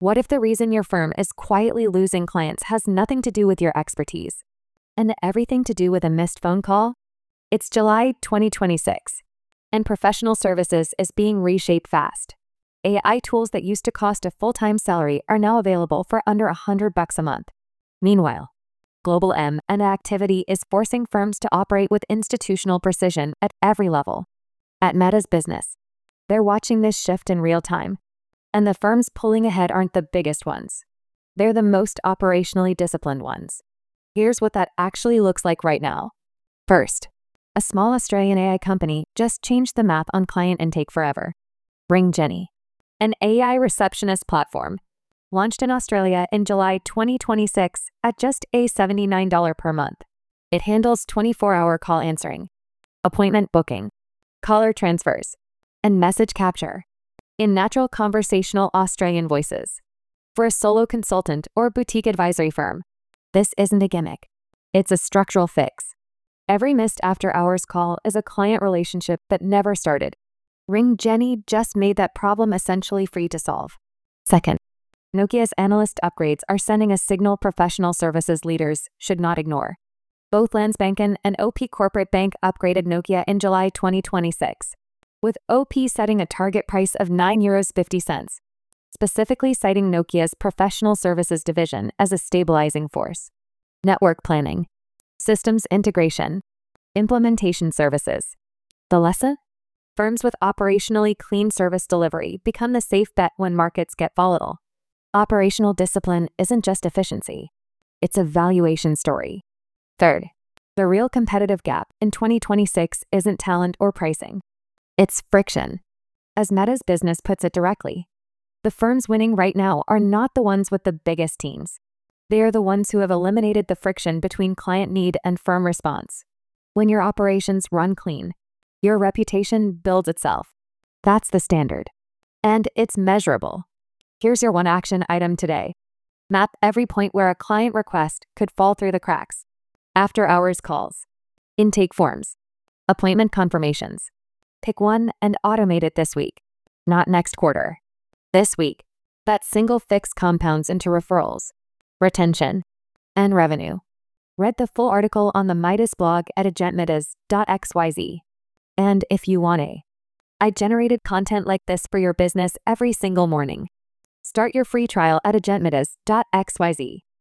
What if the reason your firm is quietly losing clients has nothing to do with your expertise and everything to do with a missed phone call? It's July 2026, and professional services is being reshaped fast. AI tools that used to cost a full-time salary are now available for under $100 a month. Meanwhile, global M&A activity is forcing firms to operate with institutional precision at every level. At Meta's business, they're watching this shift in real time, and the firms pulling ahead aren't the biggest ones. They're the most operationally disciplined ones. Here's what that actually looks like right now. First, a small Australian AI company just changed the math on client intake forever. RingGenie, an AI receptionist platform, launched in Australia in July 2026 at just a $79 per month. It handles 24-hour call answering, appointment booking, caller transfers, and message capture in natural conversational Australian voices. For a solo consultant or boutique advisory firm, this isn't a gimmick. It's a structural fix. Every missed after-hours call is a client relationship that never started. RingGenie just made that problem essentially free to solve. Second, Nokia's analyst upgrades are sending a signal professional services leaders should not ignore. Both Landsbanken and OP Corporate Bank upgraded Nokia in July 2026, with OP setting a target price of €9.50, specifically citing Nokia's professional services division as a stabilizing force. Network planning, systems integration, implementation services. The lesson? Firms with operationally clean service delivery become the safe bet when markets get volatile. Operational discipline isn't just efficiency. It's a valuation story. Third, the real competitive gap in 2026 isn't talent or pricing. It's friction. As Meta's business puts it directly, the firms winning right now are not the ones with the biggest teams. They are the ones who have eliminated the friction between client need and firm response. When your operations run clean, your reputation builds itself. That's the standard. And it's measurable. Here's your one action item today. Map every point where a client request could fall through the cracks. After-hours calls, intake forms, appointment confirmations. Pick one and automate it this week, not next quarter. This week, that single fix compounds into referrals, retention, and revenue. Read the full article on the Midas blog at agentmidas.xyz. And if you want I generated content like this for your business every single morning. Start your free trial at agentmidas.xyz.